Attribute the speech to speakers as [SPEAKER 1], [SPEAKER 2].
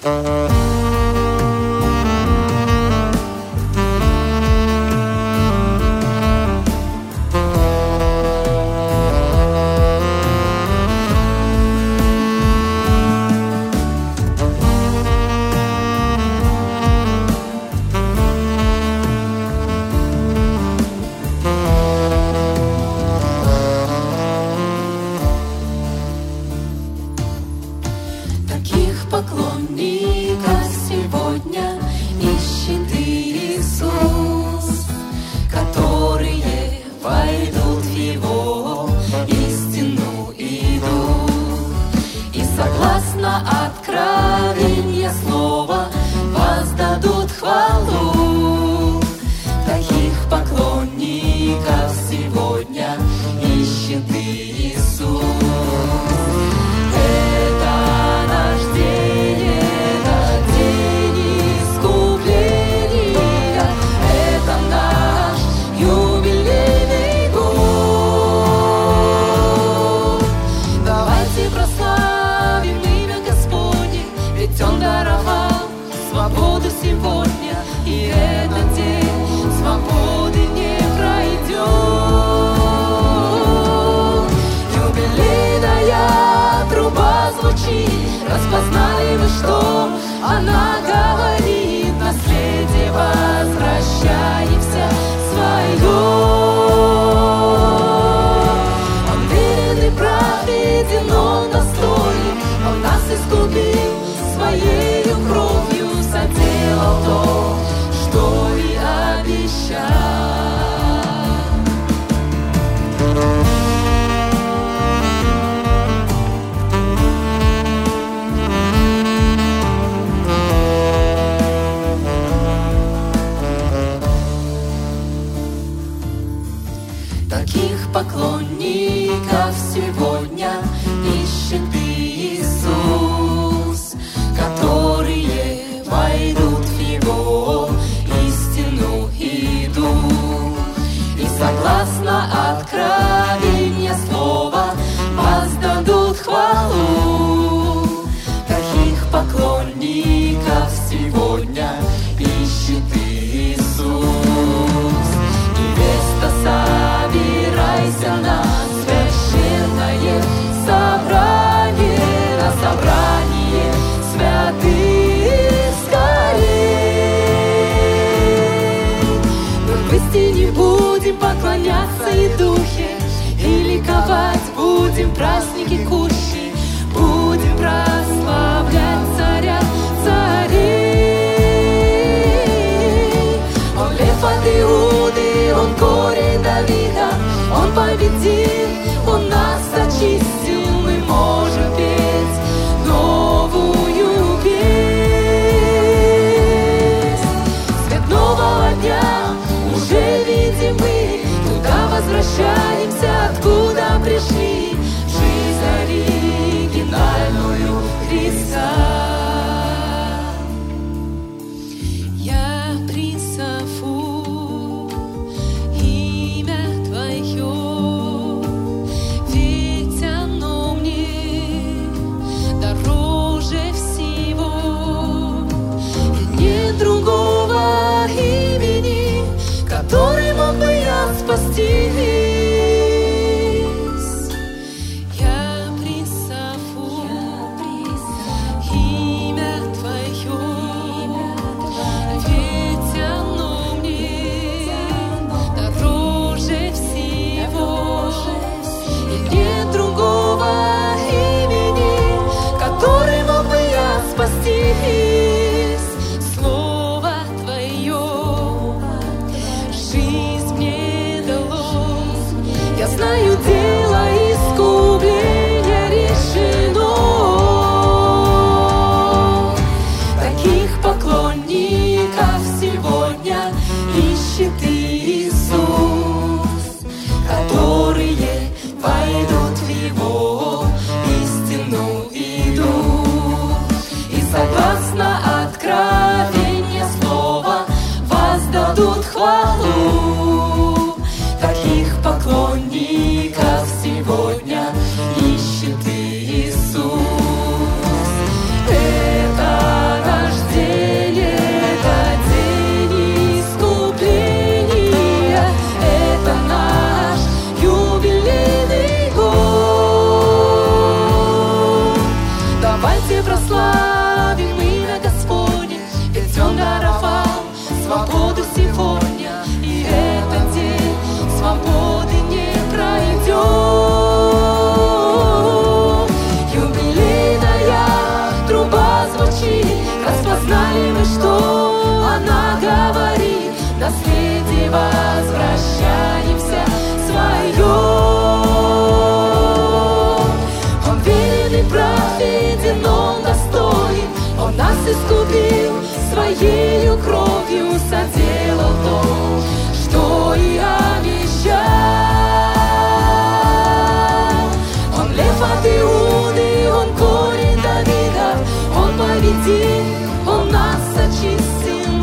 [SPEAKER 1] Поклонников сегодня ищет Иисус, которые войдут в Его истину идут, и согласно откровению слова воздадут хвалу. Таких поклонников сегодня ищет Иисус. Свободу сегодня, и этот день свободы не пройдет. Юбилейная труба звучит, распознали вы, что она говорит? Наследие возвращаемся свое. Он верен и праведен, он достоин, он нас искупил своею кровью, соделал то, что и обещал. Таких поклонников сегодня ищет Иисус, которые войдут в Его истину идут, и согласно откровению слова воздадут хвалу. Таких поклонников сегодня ищет Иисус. Невеста, собирайся на священное собрание, на собрание святых скорей. Мы в истине будем поклоняться и духе, и ликовать будем, праздники кущи, будем прославлять царя царей. Он лев от Иуды, он корень Давида, он победил, он нас очистил, мы можем петь новую песнь. Свет нового дня уже видим мы, туда возвращаемся, откуда пришли, в жизнь оригинальную Христа. Я призову имя Твое, ведь оно мне дороже всего, и нет другого имени, которым мог бы я спастись. Я призову имя Твое, ведь оно мне дороже всего, и нет другого имени, которым мог бы я спастись. Слово Твое жизнь мне дало, я знаю, дело искупления решено. Таких поклонников сегодня ищет Иисус, которые войдут в Его истину идут, и согласно откровению слова воздадут хвалу. Таких поклонников сегодня ищет Иисус. Это вместе прославим имя Господне, ведь Он даровал свободу сегодня, и этот день свободы не пройдет. Юбилейная труба звучит, распознали мы, что она говорит. Наследие возвращаемся свое. Он верен и праведен, Он достоин, Он нас искупил, Своею кровью соделал то, что и обещал. Он лев от Иуды, Он корень Давида, Он победил, Он нас очистил,